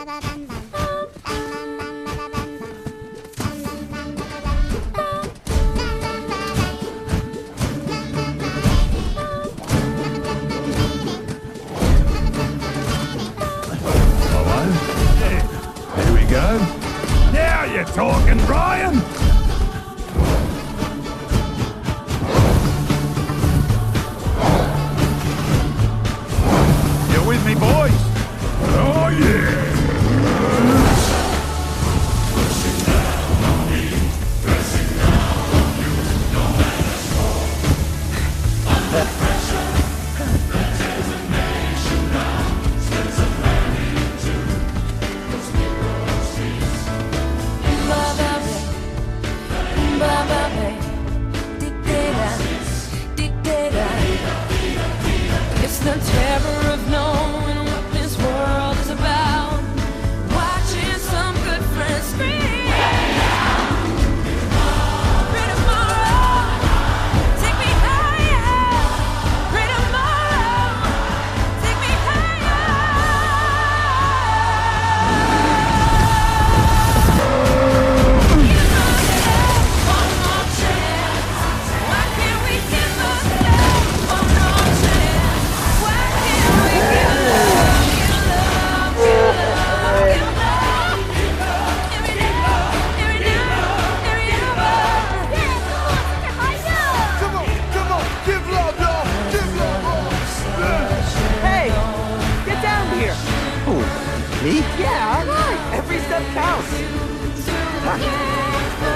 Here we go. Now you're talking, Brian! You with me, boys? Oh, yeah! It's the terror of knowing what this world is about. Watching some good friends scream. Pray tomorrow, take me higher. Pray tomorrow, take me higher. One more chance. Why can't we give us one more chance? Why can't we give love, give love, give love, give love? Every now, every hour. Come on, give love, y'all! Give love! Hey, get down here. Me? Yeah, all right. Every step counts. Yeah.